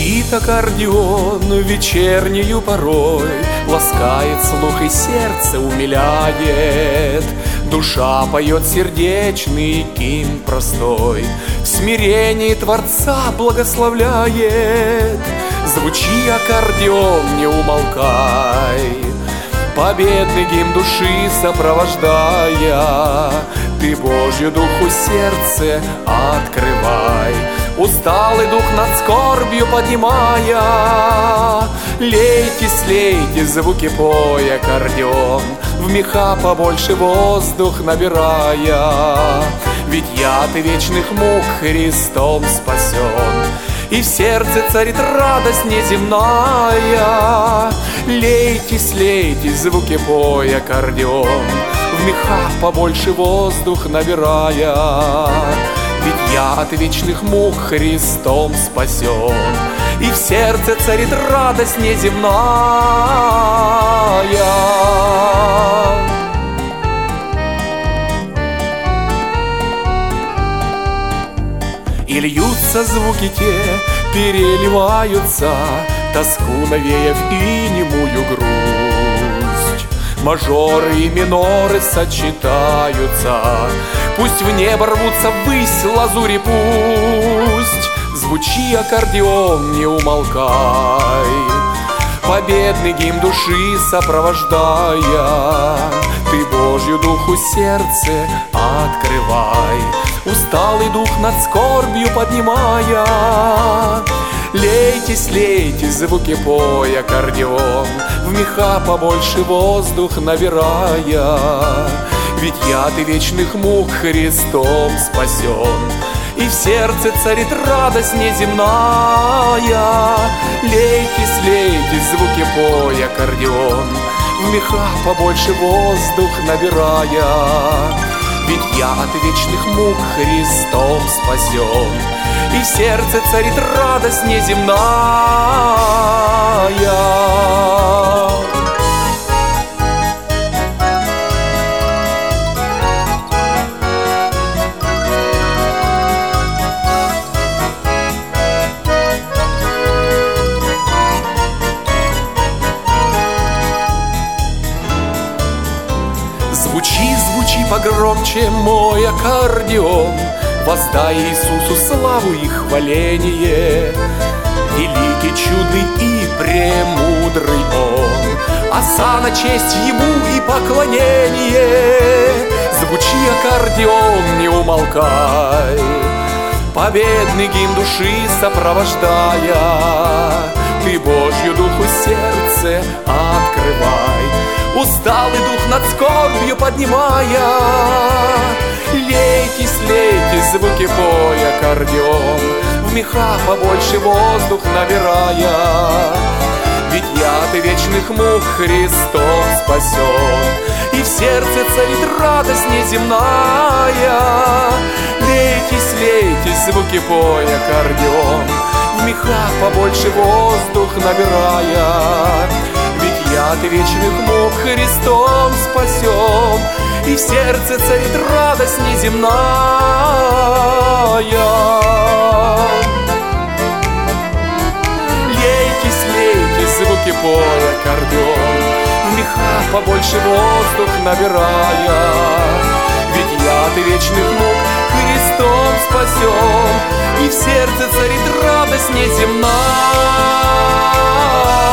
Звучит аккордеон вечернею порой, ласкает слух и сердце умиляет. Душа поет сердечный гимн простой, в смирении Творца благословляет. Звучи, аккордеон, не умолкай, победный гимн души сопровождая. Ты Божью духу сердце открывай, усталый дух над скорбью поднимая. Лейте, слейте звуки пой, аккордеон, в меха побольше воздух набирая. Ведь яд вечных мук Христом спасен, и в сердце царит радость неземная. Лейте, слейте звуки пой, аккордеон, в мехах побольше воздух набирая. Ведь я от вечных мук Христом спасен, и в сердце царит радость неземная. И льются звуки те, переливаются, тоску навеяв и немую грусть. Мажоры и миноры сочетаются, пусть в небо рвутся ввысь лазури пусть. Звучи, аккордеон, не умолкай, победный гимн души сопровождая. Ты Божью духу сердце открывай, усталый дух над скорбью поднимая. Лейте, слейте звуки пой, аккордеон, в меха побольше воздух набирая. Ведь яд вечных мук Христом спасен, и в сердце царит радость неземная. Лейте, слейте звуки пой, аккордеон, в меха побольше воздух набирая. Ведь я от вечных мук Христом спасен, и в сердце царит радость неземная. Звучи, звучи погромче мой аккордеон, воздай Иисусу славу и хваление. Великий, чудный и премудрый Он, осана, честь Ему и поклонение. Звучи, аккордеон, не умолкай, победный гимн души сопровождая. Ты Божью духу сердце открывай, усталый дух над скорбью поднимая. Лейте, слейте звуки пой, аккордеон, в меха побольше воздух набирая. Ведь яд вечных мук Христом спасен, и в сердце царит радость неземная. Лейте, слейте звуки пой, аккордеон, в меха побольше воздух набирая. Ведь яд вечных мук Христом спасен, и в сердце царит радость неземная. Лейте, слейте звуки пой, аккордеон, в меха побольше воздух набирая. Ведь яд вечных мук Христом спасен, и в сердце царит радость неземная.